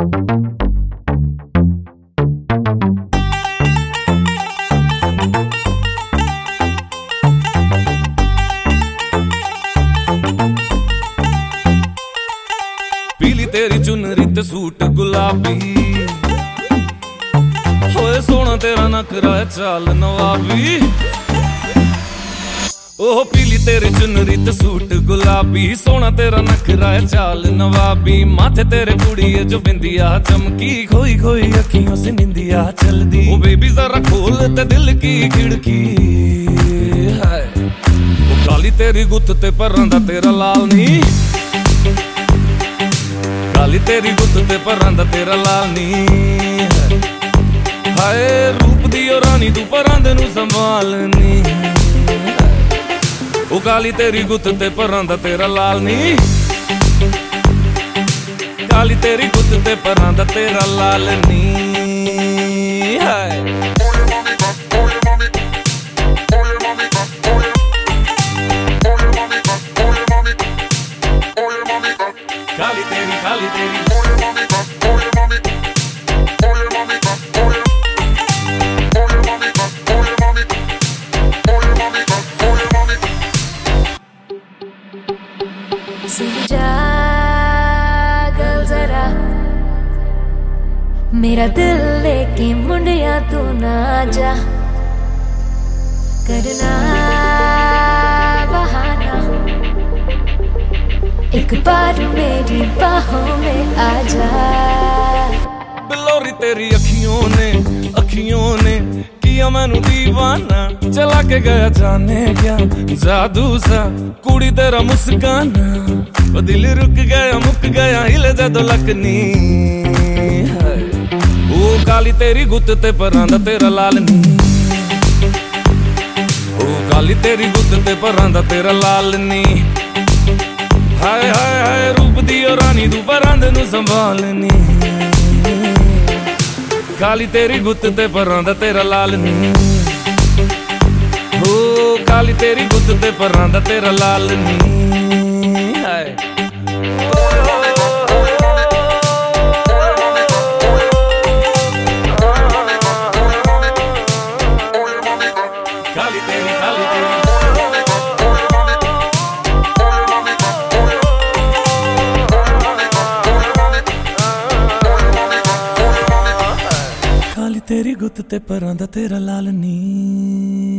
पीली तेरी चुनरी ते सूट गुलाबी, होए सोना तेरा नखरा है चाल नवाबी। ओह पीली तेरी चुनरी ते सूट गुलाबी, सोना तेरा नखरा है चाल नवाबी। माथे तेरे कुड़िए जो बिंदिया चमकी, खोई खोई अखियों से निंदिया चलदी। ओ बेबी जरा खोल ते दिल की खिड़की है। ओ काली तेरी गुत्त ते परां दा तेरा लाल नी, काली तेरी गुत्त ते परां दा तेरा लाल नी। हाय रूप दी ओ रानी तू परां दे नू संभालनी। ओ काली तेरी गुत्त ते परां दा तेरा लाल नी, काली तेरी गुत्त ते परां दा तेरा लाल नी। हाय काली तेरी काली तेरी सुन जा गल जरा, मेरा दिल लेके मुंडिया तू ना जा। करना बहाना, एक बार मेरी बाहों में आ जा। बिलोरी तेरी अखियों ने किया मैनू दीवाना। चला के गया जाने क्या जादू सा कुड़ी तेरा मुस्काना। वो दिल रुक गया मुक गया हिले जदों लकनी। ओ काली तेरी गुत्त ते परां दा तेरा लाल नी, ओ काली तेरी गुत्त ते परां दा तेरा लाल नी। हाय हाय हाय रूप दी ओ रानी तू परां दे नू संभालनी। काली तेरी गुत्त ते परां दा तेरा लाल नी, हो काली तेरी गुत्त ते परां दा तेरा लाल नी। हाय काली तेरी काली तेरी तेरी गुत्त ते परां दा तेरा लाल नी।